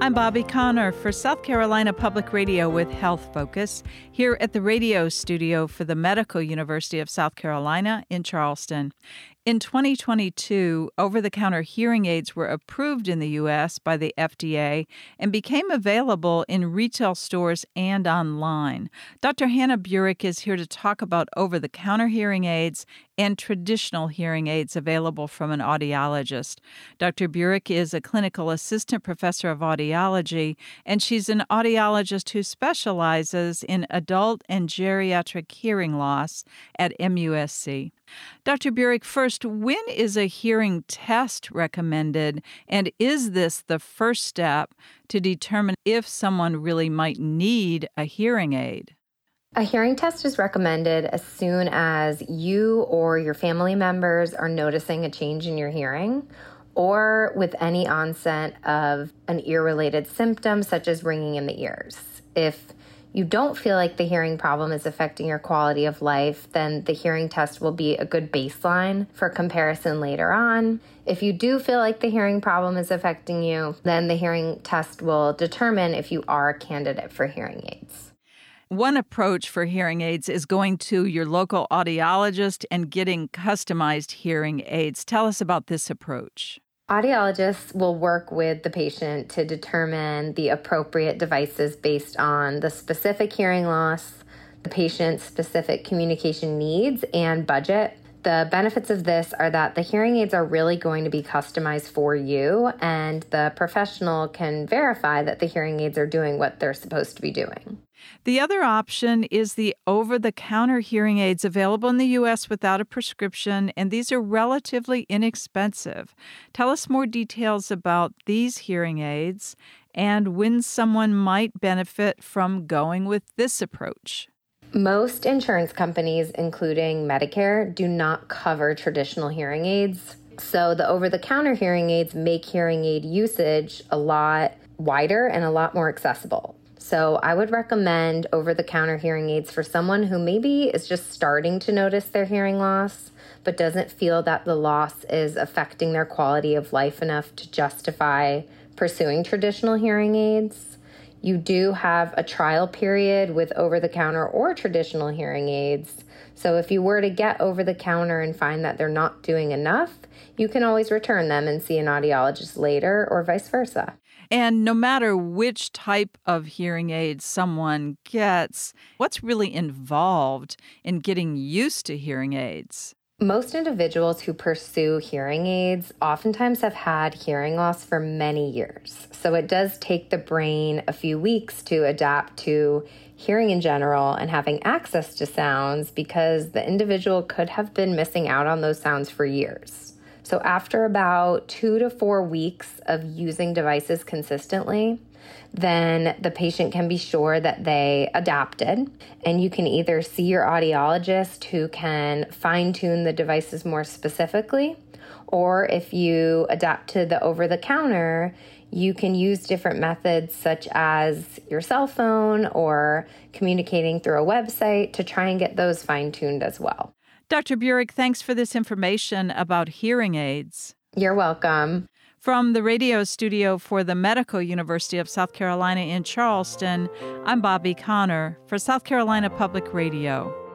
I'm Bobby Connor for South Carolina Public Radio with Health Focus here at the radio studio for the Medical University of South Carolina in Charleston. In 2022, over-the-counter hearing aids were approved in the U.S. by the FDA and became available in retail stores and online. Dr. Hannah Burek is here to talk about over-the-counter hearing aids and traditional hearing aids available from an audiologist. Dr. Burek is a clinical assistant professor of audiology, and she's an audiologist who specializes in adult and geriatric hearing loss at MUSC. Dr. Burek, first, when is a hearing test recommended, and is this the first step to determine if someone really might need a hearing aid? A hearing test is recommended as soon as you or your family members are noticing a change in your hearing, or with any onset of an ear-related symptom such as ringing in the ears. If you don't feel like the hearing problem is affecting your quality of life, then the hearing test will be a good baseline for comparison later on. If you do feel like the hearing problem is affecting you, then the hearing test will determine if you are a candidate for hearing aids. One approach for hearing aids is going to your local audiologist and getting customized hearing aids. Tell us about this approach. Audiologists will work with the patient to determine the appropriate devices based on the specific hearing loss, the patient's specific communication needs, and budget. The benefits of this are that the hearing aids are really going to be customized for you, and the professional can verify that the hearing aids are doing what they're supposed to be doing. The other option is the over-the-counter hearing aids available in the U.S. without a prescription, and these are relatively inexpensive. Tell us more details about these hearing aids and when someone might benefit from going with this approach. Most insurance companies, including Medicare, do not cover traditional hearing aids. So the over-the-counter hearing aids make hearing aid usage a lot wider and a lot more accessible. So I would recommend over-the-counter hearing aids for someone who maybe is just starting to notice their hearing loss, but doesn't feel that the loss is affecting their quality of life enough to justify pursuing traditional hearing aids. You do have a trial period with over-the-counter or traditional hearing aids. So if you were to get over-the-counter and find that they're not doing enough, you can always return them and see an audiologist later or vice versa. And no matter which type of hearing aid someone gets, what's really involved in getting used to hearing aids? Most individuals who pursue hearing aids oftentimes have had hearing loss for many years. So it does take the brain a few weeks to adapt to hearing in general and having access to sounds because the individual could have been missing out on those sounds for years. So after about 2 to 4 weeks of using devices consistently, then the patient can be sure that they adapted. And you can either see your audiologist who can fine-tune the devices more specifically, or if you adapt to the over-the-counter, you can use different methods such as your cell phone or communicating through a website to try and get those fine-tuned as well. Dr. Burek, thanks for this information about hearing aids. You're welcome. From the radio studio for the Medical University of South Carolina in Charleston, I'm Bobby Connor for South Carolina Public Radio.